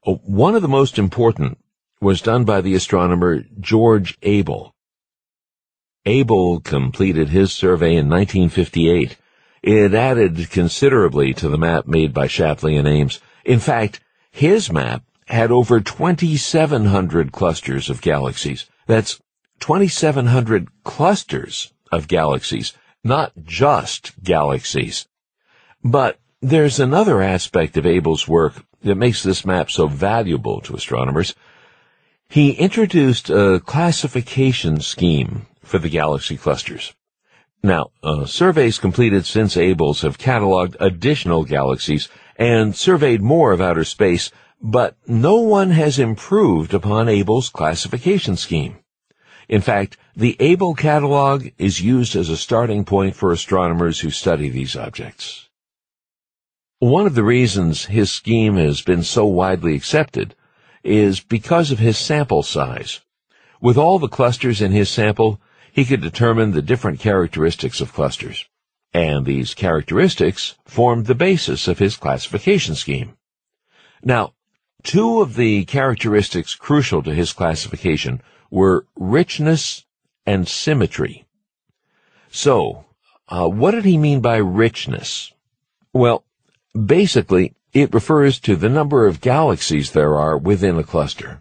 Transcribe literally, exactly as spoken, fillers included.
Uh, One of the most important was done by the astronomer George Abel. Abel completed his survey in nineteen fifty-eight. It added considerably to the map made by Shapley and Ames. In fact, his map had over twenty-seven hundred clusters of galaxies. That's twenty-seven hundred clusters of galaxies, not just galaxies. But there's another aspect of Abel's work that makes this map so valuable to astronomers. He introduced a classification scheme for the galaxy clusters. Now, uh, surveys completed since Abel's have cataloged additional galaxies and surveyed more of outer space, but no one has improved upon Abel's classification scheme. In fact, the Abel catalog is used as a starting point for astronomers who study these objects. One of the reasons his scheme has been so widely accepted is because of his sample size. With all the clusters in his sample, he could determine the different characteristics of clusters, and these characteristics formed the basis of his classification scheme. Now, two of the characteristics crucial to his classification were richness and symmetry. So, uh, what did he mean by richness? Well, basically, it refers to the number of galaxies there are within a cluster.